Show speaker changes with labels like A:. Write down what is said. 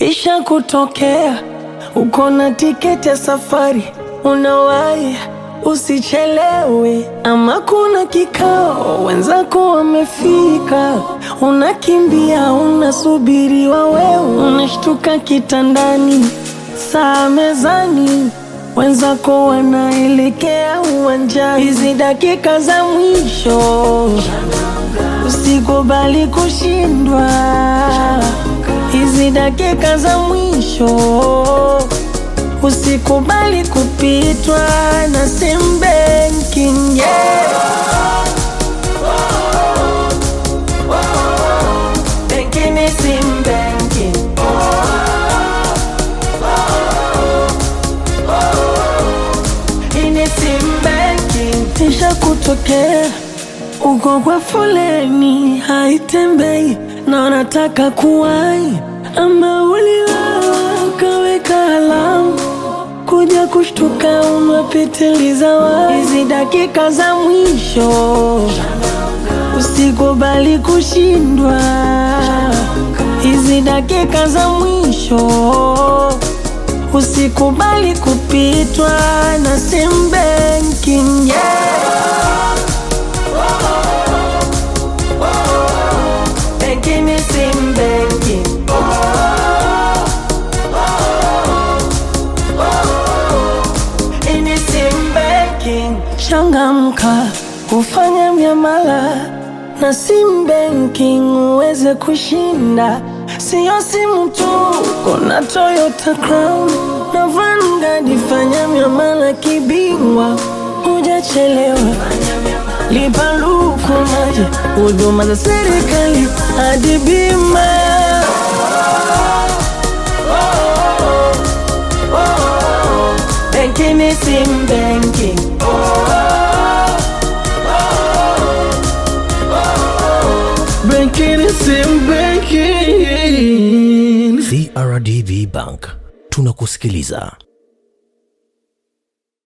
A: Isha kutokea, uko na tiketi ya safari, unawahi usichelewe, ama kuna kikao wenzako wamefika, unakimbia unasubiriwa wewe, unashtuka kitandani, saa mezani, wenzako wanaelekea uwanjani. Hizi dakika za mwisho usikubali kushindwa, hizi dakika za mwisho usikubali kupitwa na sim banking, yeah. Banking ni sim banking, ini sim banking. Isha kutokea, uko kwa foleni haitembei na unataka kuwahi, ama uliwahi kaweka alamu, kuja kushtuka umepitiliza wapi. Hizi dakika za mwisho usikubali kushindwa, hizi dakika za mwisho usikubali kupitwa na sim banking, yeah. Banking ni sim banking, ini sim banking. Changamka, ufanye miamala na sim banking uweze kushinda. Sio simu tu, kuna Toyota Crown na Vanguard. Fanya miamala kibingwa, hujachelewa. Lipa luku maji, huduma za serikali hadi bima. Banking ni sim banking, banking ni sim banking.
B: CRDB Bank, tunakusikiliza.